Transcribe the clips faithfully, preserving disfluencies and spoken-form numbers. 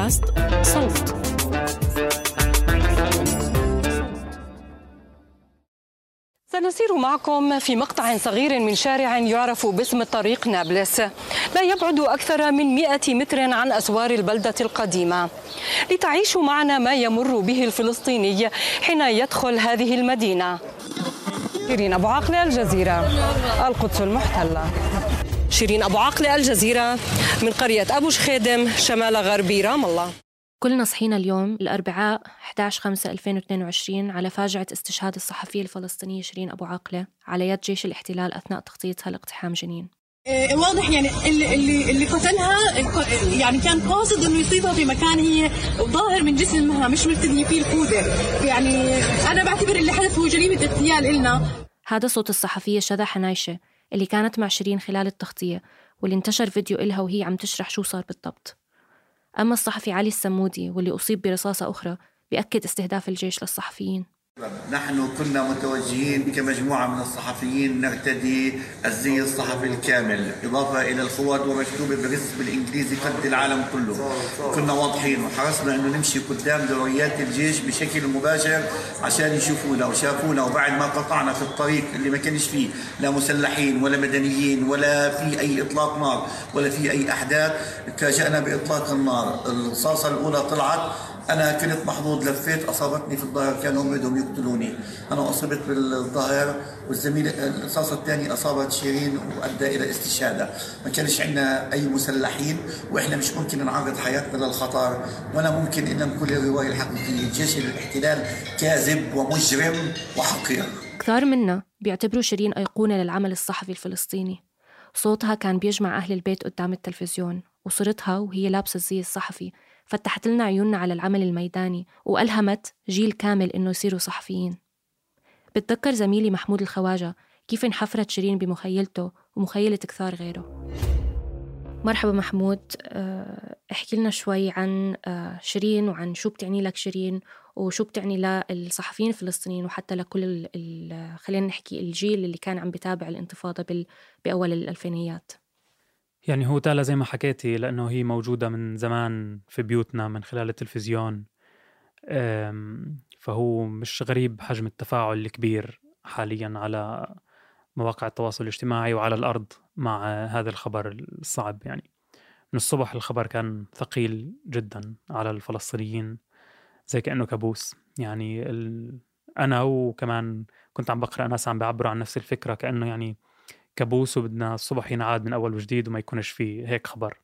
بودكاست صوت. سنسير معكم في مقطع صغير من شارع يعرف باسم طريق نابلس، لا يبعد أكثر من مئة متر عن أسوار البلدة القديمة، لتعيشوا معنا ما يمر به الفلسطيني حين يدخل هذه المدينة. شيرين أبو عاقلة، الجزيرة، القدس المحتلة. شيرين أبو عاقلة، الجزيرة، من قرية أبو شخيدم شمال غربي رام الله. كلنا صحينا اليوم الأربعاء أحد عشر خمسة ألفين واثنين وعشرين على فاجعة استشهاد الصحفية الفلسطينية شيرين أبو عاقلة على يد جيش الاحتلال أثناء تغطيتها لاقتحام جنين. إيه واضح يعني اللي اللي اللي قتلها يعني كان قاصد انه يصيبها في مكان هي ظاهر من جسمها، مش مبتدي فيه القوده. يعني انا بعتبر اللي حدث هو جريمه اغتيال إلنا. هذا صوت الصحفية شذى حنايشة اللي كانت مع شيرين خلال التغطية، واللي انتشر فيديو إلها وهي عم تشرح شو صار بالضبط. أما الصحفي علي السمودي واللي أصيب برصاصة أخرى بيأكد استهداف الجيش للصحفيين. نحن كنا متوجهين كمجموعة من الصحفيين نرتدي الزي الصحفي الكامل، إضافة إلى الخوذ ومكتوبة برسم بالإنجليزي قد العالم كله. كنا واضحين وحرصنا أنه نمشي قدام دوريات الجيش بشكل مباشر عشان يشوفونا وشافونا، وبعد ما قطعنا في الطريق اللي ما كانش فيه لا مسلحين ولا مدنيين ولا في أي إطلاق نار ولا في أي أحداث، تفاجأنا بإطلاق النار. الرصاصة الأولى طلعت، أنا كنت محظوظ، لفيت أصابتني في الظهر، كانوا هم بدهم يقتلوني، أنا أصبت بالظهر، والزميل الرصاصة الثانية أصابت شيرين وأدى إلى استشهادها. ما كانش عندنا أي مسلحين وإحنا مش ممكن نعرض حياتنا للخطر، ولا ممكن إن نقول الرواية الحقيقية. جيش الاحتلال كاذب ومجرم وحقير. كثار منا بيعتبروا شيرين أيقونة للعمل الصحفي الفلسطيني. صوتها كان بيجمع أهل البيت قدام التلفزيون، وصورتها وهي لابسة الزي الصحفي فتحت لنا عيوننا على العمل الميداني وألهمت جيل كامل إنه يصيروا صحفيين. بتذكر زميلي محمود الخواجة كيف انحفرت شيرين بمخيلته ومخيلة كثار غيره. مرحبا محمود، احكي لنا شوي عن شيرين وعن شو بتعني لك شيرين وشو بتعني للصحفيين الفلسطينيين وحتى لكل خلينا نحكي الجيل اللي كان عم بتابع الانتفاضة بأول الألفينيات. يعني هو تالا زي ما حكيتي، لأنه هي موجودة من زمان في بيوتنا من خلال التلفزيون، فهو مش غريب حجم التفاعل الكبير حاليا على مواقع التواصل الاجتماعي وعلى الأرض مع هذا الخبر الصعب. يعني من الصبح الخبر كان ثقيل جدا على الفلسطينيين، زي كأنه كابوس. يعني ال... أنا وكمان كنت عم بقرأ ناس عم بيعبروا عن نفس الفكرة، كأنه يعني كابوس وبدنا الصبح ينعاد من أول وجديد وما يكونش فيه هيك خبر.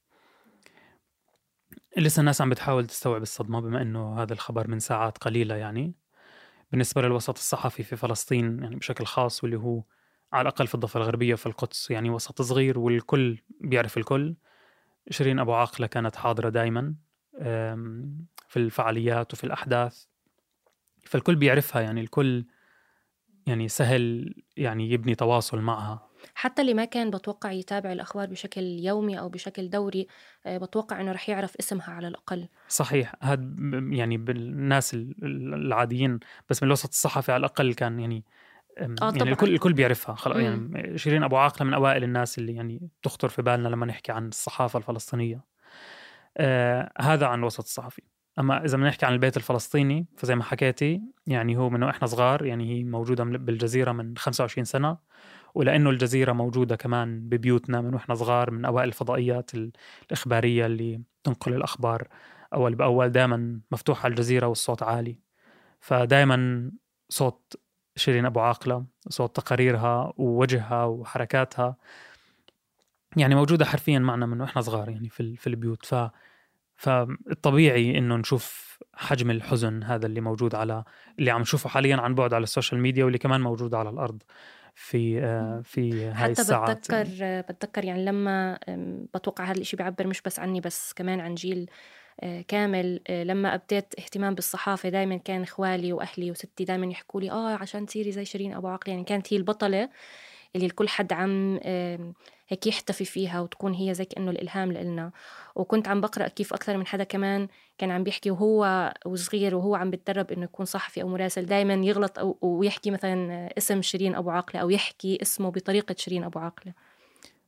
لسه الناس عم بتحاول تستوعب الصدمة بما أنه هذا الخبر من ساعات قليلة. يعني بالنسبة للوسط الصحفي في فلسطين يعني بشكل خاص، واللي هو على الأقل في الضفة الغربية في القدس يعني وسط صغير والكل بيعرف الكل، شيرين أبو عاقلة كانت حاضرة دايما في الفعاليات وفي الأحداث، فالكل بيعرفها. يعني الكل يعني سهل يعني يبني تواصل معها. حتى اللي ما كان بتوقع يتابع الأخبار بشكل يومي أو بشكل دوري بتوقع إنه رح يعرف اسمها على الأقل. صحيح، هاد يعني بالناس العاديين، بس من الوسط الصحفي على الأقل كان يعني آه يعني الكل الكل بيعرفها خلاص. يعني شيرين أبو عاقلة من أوائل الناس اللي يعني تخطر في بالنا لما نحكي عن الصحافة الفلسطينية. آه هذا عن الوسط الصحفي. أما إذا بنحكي عن البيت الفلسطيني فزي ما حكيتي يعني هو من وإحنا صغار، يعني هي موجودة بالجزيرة من خمسة وعشرين سنة، ولأنه الجزيرة موجودة كمان ببيوتنا من وإحنا صغار، من أوائل الفضائيات الإخبارية اللي تنقل الأخبار أول بأول دائما مفتوحة الجزيرة والصوت عالي، فدائما صوت شيرين أبو عاقلة، صوت تقاريرها ووجهها وحركاتها يعني موجودة حرفيا معنا من وإحنا صغار يعني في في البيوت. ف فالطبيعي إنه نشوف حجم الحزن هذا اللي موجود على اللي عم نشوفه حاليا عن بعد على السوشيال ميديا، واللي كمان موجود على الأرض في في هاي الساعات. حتى بتذكر يعني. بتذكر يعني لما بتوقع هذا الشيء بيعبر مش بس عني بس كمان عن جيل كامل. لما أبديت اهتمام بالصحافة دايما كان إخوالي وأهلي وستي دايما يحكوا لي آه عشان تصيري زي شيرين أبو عاقلة. يعني كانت هي البطلة اللي الكل حد عم هيك يحتفي فيها وتكون هي زي كأنه الإلهام لإلنا. وكنت عم بقرأ كيف أكثر من حدا كمان كان عم بيحكي وهو وصغير وهو عم بيتدرب إنه يكون صحفي أو مراسل دايما يغلط أو ويحكي مثلا اسم شيرين أبو عاقلة أو يحكي اسمه بطريقة شيرين أبو عاقلة.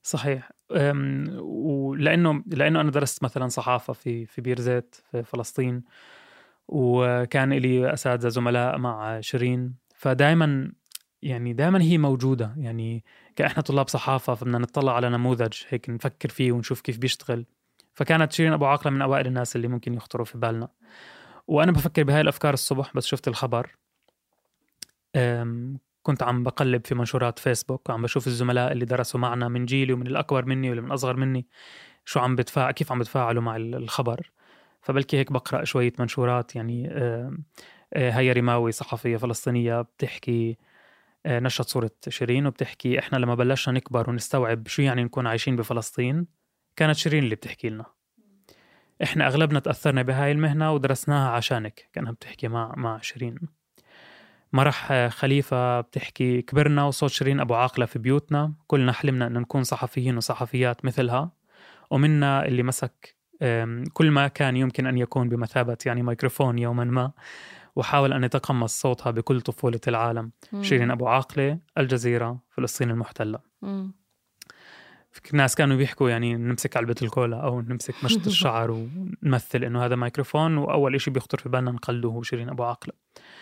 صحيح. ولأنه لأنه أنا درست مثلا صحافة في في بيرزيت في فلسطين، وكان لي أساتذة زملاء مع شيرين، فدائما يعني دائما هي موجودة. يعني كإحنا طلاب صحافة فبدنا نطلع على نموذج هيك نفكر فيه ونشوف كيف بيشتغل. فكانت شيرين أبو عاقلة من أوائل الناس اللي ممكن يخطروا في بالنا. وأنا بفكر بهاي الأفكار الصبح بس شفت الخبر، كنت عم بقلب في منشورات فيسبوك وعم بشوف الزملاء اللي درسوا معنا من جيلي ومن الأكبر مني واللي من أصغر مني شو عم بتفاعل، كيف عم بتفاعلوا مع الخبر. فبلكي هيك بقرأ شوية منشورات. يعني هيا رماوي صحفية فلسطينية بتحكي، نشرت صورة شيرين وبتحكي إحنا لما بلشنا نكبر ونستوعب شو يعني نكون عايشين بفلسطين كانت شيرين اللي بتحكي لنا. إحنا أغلبنا تأثرنا بهاي المهنة ودرسناها عشانك، كانها بتحكي مع مع شيرين. مرح خليفة بتحكي كبرنا وصوت شيرين أبو عاقلة في بيوتنا، كلنا حلمنا أن نكون صحفيين وصحفيات مثلها، ومنا اللي مسك كل ما كان يمكن أن يكون بمثابة يعني ميكروفون يوما ما، وحاول أن يتقمص صوتها بكل طفولة العالم. مم. شيرين أبو عاقلة، الجزيرة، فلسطين المحتلة. مم. في ناس كانوا بيحكوا يعني نمسك علبة الكولا أو نمسك مشط الشعر ونمثل إنه هذا ميكروفون، وأول إشي بيخطر في بالنا نقلده هو شيرين أبو عاقلة.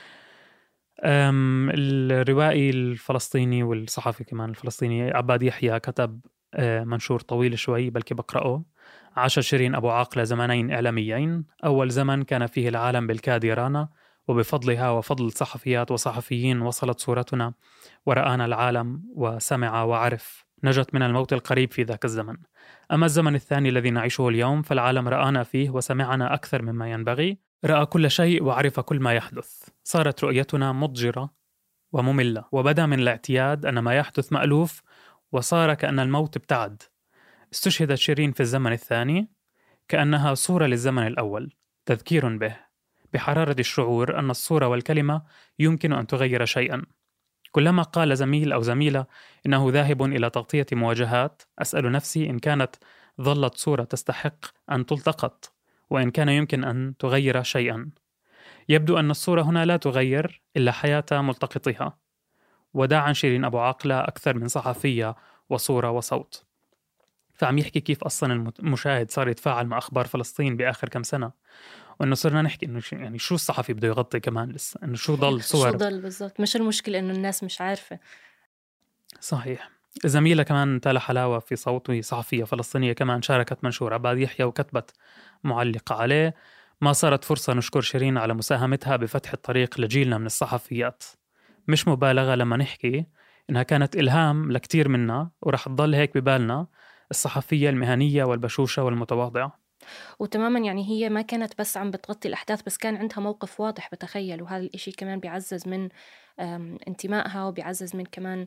الروائي الفلسطيني والصحفي كمان الفلسطيني عباد يحيى كتب منشور طويل شوي بلكي بقرأه. عاش شيرين أبو عاقلة زمانين إعلاميين، أول زمن كان فيه العالم بالكاد يرانا، وبفضلها وفضل صحفيات وصحفيين وصلت صورتنا ورآنا العالم وسمع وعرف، نجت من الموت القريب في ذاك الزمن. أما الزمن الثاني الذي نعيشه اليوم فالعالم رآنا فيه وسمعنا أكثر مما ينبغي، رأى كل شيء وعرف كل ما يحدث، صارت رؤيتنا مضجرة ومملة، وبدا من الاعتياد أن ما يحدث مألوف، وصار كأن الموت ابتعد. استشهدت شيرين في الزمن الثاني كأنها صورة للزمن الأول، تذكير به بحرارة الشعور أن الصورة والكلمة يمكن أن تغير شيئا. كلما قال زميل أو زميلة إنه ذاهب إلى تغطية مواجهات، أسأل نفسي إن كانت ظلت صورة تستحق أن تلتقط، وإن كان يمكن أن تغير شيئا. يبدو أن الصورة هنا لا تغير إلا حياة ملتقطها. وداعا شيرين أبو عاقلة أكثر من صحفية وصورة وصوت. فعم يحكي كيف أصلا المشاهد صار يتفاعل مع أخبار فلسطين بآخر كم سنة، وإنه صرنا نحكي إنه يعني شو الصحفي بده يغطي كمان لسه، إنه شو ضل صور، شو ضل بالضبط. مش المشكلة إنه الناس مش عارفة. صحيح. زميلة كمان تالا حلاوة في صوتي صحفية فلسطينية كمان شاركت منشور عباد يحيى وكتبت معلقة عليه: ما صارت فرصة نشكر شيرين على مساهمتها بفتح الطريق لجيلنا من الصحفيات. مش مبالغة لما نحكي إنها كانت إلهام لكتير منا، ورح تضل هيك ببالنا الصحفية المهنية والبشوشة والمتواضعة. وتماما يعني هي ما كانت بس عم بتغطي الأحداث، بس كان عندها موقف واضح بتخيل، وهذا الإشي كمان بيعزز من انتمائها وبيعزز من كمان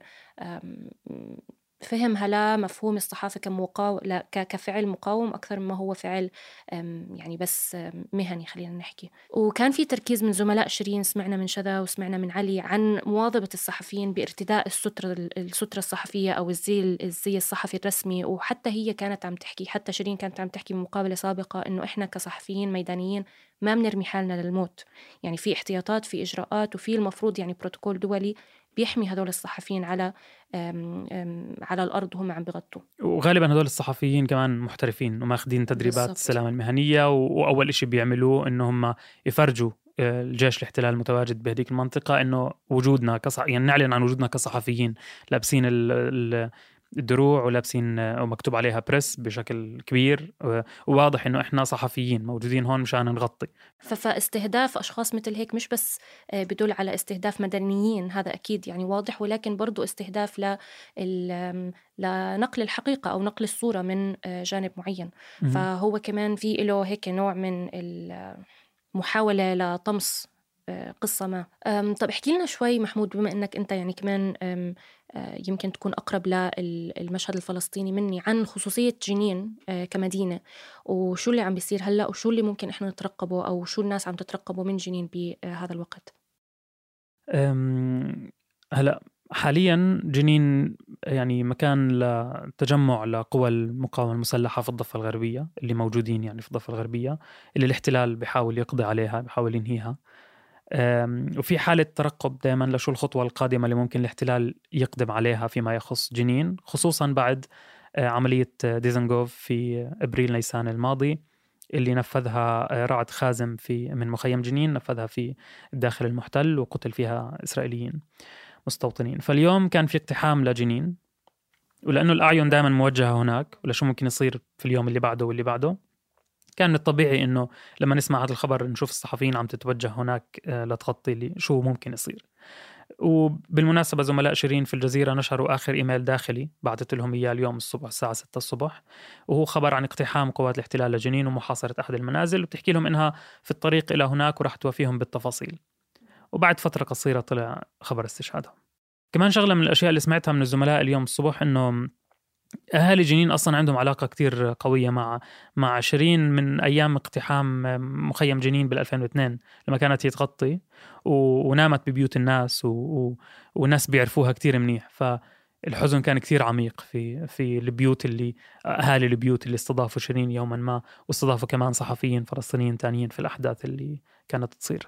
فهمها لمفهوم الصحافة كمقاو... لا ك... كفعل مقاوم أكثر مما هو فعل يعني بس مهني خلينا نحكي. وكان في تركيز من زملاء شيرين، سمعنا من شذا وسمعنا من علي عن مواظبة الصحفيين بارتداء السترة السترة الصحفية أو الزي الزي الصحفي الرسمي. وحتى هي كانت عم تحكي، حتى شيرين كانت عم تحكي بمقابلة سابقة إنه إحنا كصحفيين ميدانيين ما بنرمي حالنا للموت، يعني في احتياطات، في إجراءات، وفي المفروض يعني بروتوكول دولي بيحمي هدول الصحفيين على أم أم على الأرض وهم عم بيغطوا. وغالبا هدول الصحفيين كمان محترفين وماخذين تدريبات بالزبط. السلامة المهنية، وأول إشي بيعملوه إنه هم يفرجوا الجيش الاحتلال المتواجد بهذيك المنطقة إنه وجودنا كصح... يعني نعلن عن وجودنا كصحفيين، لابسين ال... ال... الدروع ولابسين ومكتوب عليها بريس بشكل كبير، وواضح إنه إحنا صحفيين موجودين هون مشان نغطي. فاستهداف أشخاص مثل هيك مش بس بدل على استهداف مدنيين، هذا أكيد يعني واضح، ولكن برضو استهداف ل لنقل الحقيقة أو نقل الصورة من جانب معين. م- فهو كمان في له هيك نوع من المحاولة لطمس قصة ما. طب احكي لنا شوي محمود، بما أنك أنت يعني كمان يمكن تكون أقرب للمشهد الفلسطيني مني، عن خصوصية جنين كمدينة، وشو اللي عم بيصير هلأ، وشو اللي ممكن إحنا نترقبه أو شو الناس عم تترقبه من جنين بهذا الوقت. هلأ حاليا جنين يعني مكان لتجمع لقوى المقاومة المسلحة في الضفة الغربية اللي موجودين يعني في الضفة الغربية اللي الاحتلال بيحاول يقضي عليها، بيحاول ينهيها. وفي حالة ترقب دائما لشو الخطوة القادمة اللي ممكن الاحتلال يقدم عليها فيما يخص جنين، خصوصا بعد عملية ديزنغوف في أبريل نيسان الماضي اللي نفذها رعد خازم في من مخيم جنين، نفذها في الداخل المحتل وقتل فيها إسرائيليين مستوطنين. فاليوم كان في اقتحام لجنين، ولأنه الأعين دائما موجهة هناك ولا شو ممكن يصير في اليوم اللي بعده واللي بعده، كان من الطبيعي إنه لما نسمع هذا الخبر نشوف الصحفيين عم تتوجه هناك لتغطي لي شو ممكن يصير. وبالمناسبة زملاء شيرين في الجزيرة نشروا آخر إيميل داخلي بعثت لهم إياه اليوم الصبح الساعة ستة الصبح، وهو خبر عن اقتحام قوات الاحتلال لجنين ومحاصرة أحد المنازل، وبتحكي لهم إنها في الطريق إلى هناك وراح توافيهم بالتفاصيل. وبعد فترة قصيرة طلع خبر استشهادهم. كمان شغلة من الأشياء اللي سمعتها من الزملاء اليوم الصبح إنه أهالي جنين أصلاً عندهم علاقة كتير قوية مع مع شيرين من أيام اقتحام مخيم جنين بالألفين واثنين لما كانت هي تغطي ونامت ببيوت الناس و... و... والناس بيعرفوها كتير منيح. فالحزن كان كتير عميق في في البيوت اللي أهالي البيوت اللي استضافوا شيرين يوماً ما، واستضافوا كمان صحفيين فلسطينيين تانيين في الأحداث اللي كانت تصير.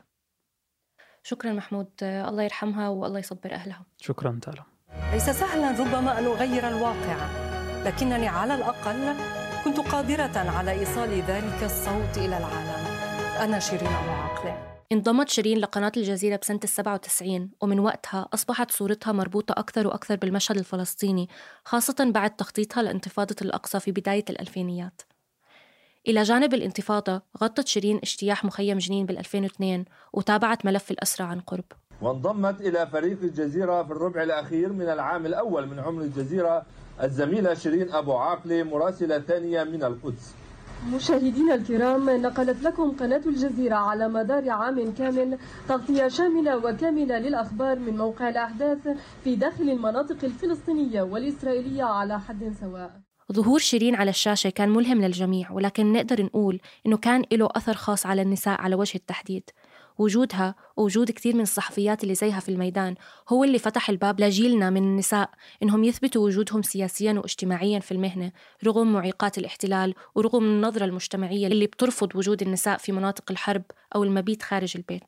شكراً محمود، الله يرحمها والله يصبر أهلها. شكراً تالا. ليس سهلاً ربما أن أغير الواقع، لكنني على الأقل كنت قادرة على إيصال ذلك الصوت إلى العالم. أنا شيرين أبو عاقلة. انضمت شيرين لقناة الجزيرة بسنة السبعة وتسعين، ومن وقتها أصبحت صورتها مربوطة أكثر وأكثر بالمشهد الفلسطيني، خاصة بعد تخطيطها لانتفاضة الأقصى في بداية الألفينيات. إلى جانب الانتفاضة غطت شيرين اجتياح مخيم جنين بالألفين واثنين وتابعت ملف الأسرى عن قرب. وانضمت إلى فريق الجزيرة في الربع الأخير من العام الأول من عمر الجزيرة الزميلة شيرين أبو عاقلة مراسلة ثانية من القدس. مشاهدينا الكرام، نقلت لكم قناة الجزيرة على مدار عام كامل تغطية شاملة وكاملة للأخبار من موقع الأحداث في داخل المناطق الفلسطينية والإسرائيلية على حد سواء. ظهور شيرين على الشاشة كان ملهم للجميع، ولكن نقدر نقول إنه كان له أثر خاص على النساء على وجه التحديد. وجودها ووجود كثير من الصحفيات اللي زيها في الميدان هو اللي فتح الباب لجيلنا من النساء إنهم يثبتوا وجودهم سياسياً واجتماعياً في المهنة رغم معيقات الاحتلال ورغم النظرة المجتمعية اللي بترفض وجود النساء في مناطق الحرب أو المبيت خارج البيت.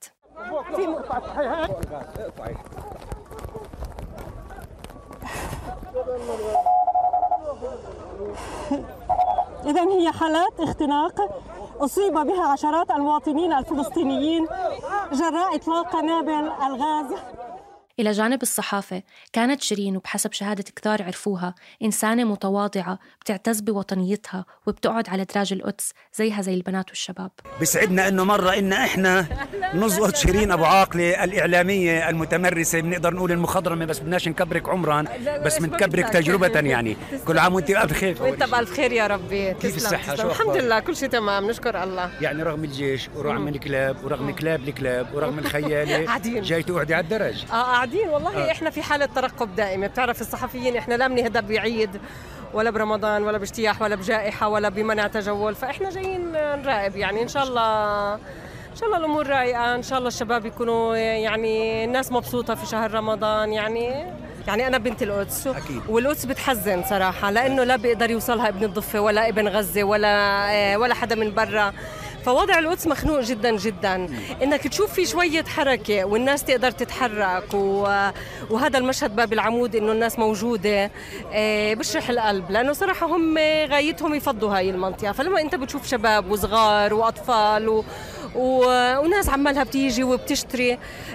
إذن هي حالات اختناق أصيب بها عشرات المواطنين الفلسطينيين جراء إطلاق قنابل الغاز. إلى جانب الصحافة كانت شيرين، وبحسب شهادة كثار عرفوها، إنسانة متواضعة بتعتز بوطنيتها وبتقعد على دراج القدس زيها زي البنات والشباب. بسعدنا إنه مرة إن إحنا نزقط شيرين أبو عاقلة الإعلامية المتمرسة، بنقدر نقول المخضرمة، بس بدناش نكبرك عمرا، بس بنكبرك تجربة يعني. كل عام وأنت بألف خير. وأنت بألف خير يا ربي. كيف الصحة؟ الحمد لله كل شيء تمام نشكر الله. يعني رغم الجيش ورغم الكلاب ورغم كلاب الكلاب ورغم الخيالة جاي تقعدي على الدرج. آه قاعدين والله. آه. إحنا في حالة ترقب دائمة، بتعرف الصحفيين إحنا لا بنهدى بعيد ولا برمضان ولا باجتياح ولا بجائحة ولا بمنع تجول، فإحنا جايين نراقب يعني. إن شاء الله إن شاء الله الأمور رايقة، إن شاء الله الشباب يكونوا يعني الناس مبسوطة في شهر رمضان. يعني يعني أنا بنت القدس أكيد. والقدس بتحزن صراحة لأنه لا بيقدر يوصلها ابن الضفة ولا ابن غزة ولا ولا حدا من برا، فوضع القدس مخنوق جدا جدا. انك تشوف في شويه حركه والناس تقدر تتحرك وهذا المشهد باب العمود انه الناس موجوده بشرح القلب، لانه صراحه هم غايتهم يفضوا هاي المنطقه. فلما انت بتشوف شباب وصغار واطفال و وناس عمالها بتيجي وبتشتري،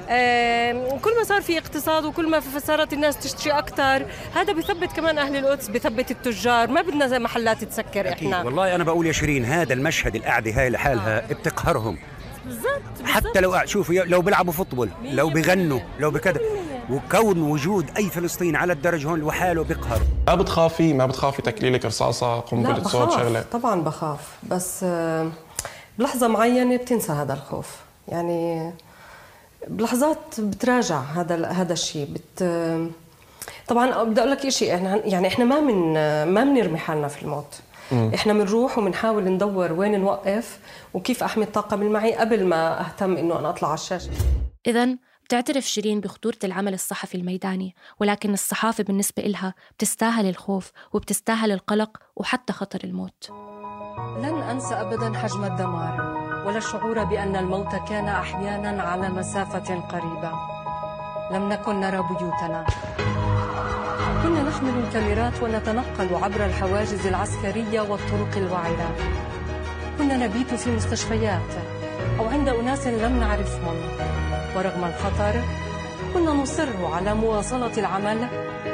كل ما صار في اقتصاد وكل ما صارت الناس تشتري أكتر، هذا بيثبت كمان أهل القدس، بيثبت التجار، ما بدنا زي محلات تسكر. إحنا والله أنا بقول يا شيرين هذا المشهد القعدة هاي لحالها آه. بتقهرهم بالضبط، حتى لو شوفوا لو بيلعبوا فوتبول لو بيغنوا لو بكذا، وكون وجود أي فلسطين على الدرج هون لحاله بيقهر. ما بتخافي ما بتخافي تكليلك رصاصة قنبلة صوت شغلة؟ طبعا بخاف، بس بلحظة معينة بتنسى هذا الخوف. يعني بلحظات بتراجع هذا هذا الشيء. بت طبعا بدي اقول لك شيء، احنا يعني احنا ما من ما بنرمي حالنا في الموت. م. احنا بنروح وبنحاول ندور وين نوقف وكيف احمي الطاقم اللي معي قبل ما اهتم انه انا اطلع على الشاشة. إذن بتعترف شيرين بخطورة العمل الصحفي الميداني، ولكن الصحافة بالنسبة إلها بتستاهل الخوف وبتستاهل القلق وحتى خطر الموت. لن أنسى أبداً حجم الدمار ولا الشعور بأن الموت كان أحياناً على مسافة قريبة. لم نكن نرى بيوتنا. كنا نحمل الكاميرات ونتنقل عبر الحواجز العسكرية والطرق الوعرة. كنا نبيت في مستشفيات أو عند أناس لم نعرفهم، ورغم الخطر كنا نصر على مواصلة العمل.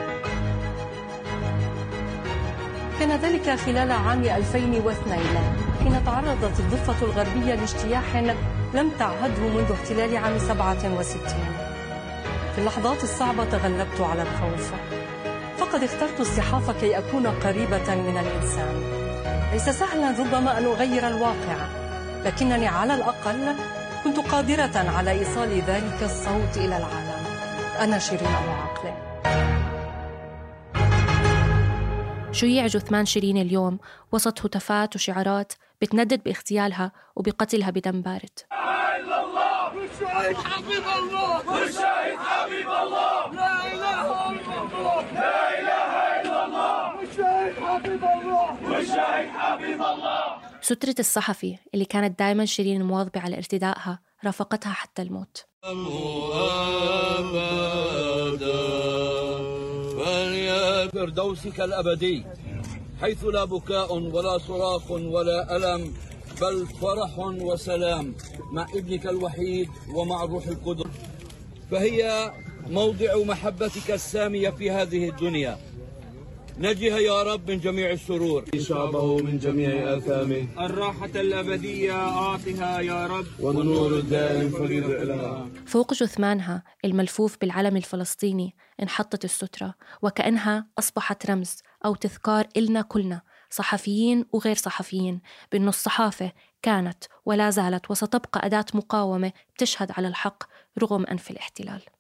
كان ذلك خلال عام ألفين واثنين حين تعرضت الضفة الغربية لاجتياح لم تعهده منذ احتلال عام سبعة وستين. في اللحظات الصعبة تغلبت على الخوف، فقد اخترت الصحافة كي أكون قريبة من الإنسان. ليس سهلا ربما أن أغير الواقع، لكنني على الأقل كنت قادرة على إيصال ذلك الصوت إلى العالم. أنا شيرين أبو عاقلة. شيع جثمان شيرين اليوم وسط هتافات وشعارات بتندد باغتيالها وبقتلها بدم بارد. لا إله إلا الله والشهيد حبيب الله والشهيد حبيب الله لا إله إلا الله لا إله إلا الله والشهيد حبيب الله والشهيد حبيب الله. سترة الصحفي اللي كانت دائما شيرين مواظبة على ارتدائها رافقتها حتى الموت. فردوسك الأبدي حيث لا بكاء ولا صراخ ولا ألم بل فرح وسلام مع ابنك الوحيد ومع الروح القدس، فهي موضع محبتك السامية في هذه الدنيا. نجها يا رب من جميع الشرور، شعبه من جميع آثامه، الراحة الأبدية أعطها يا رب، والنور الدائم فليضئ لها. فوق جثمانها الملفوف بالعلم الفلسطيني انحطت السترة، وكأنها أصبحت رمز أو تذكار إلنا كلنا صحفيين وغير صحفيين بأن الصحافة كانت ولا زالت وستبقى أداة مقاومة بتشهد على الحق رغم أنف الاحتلال.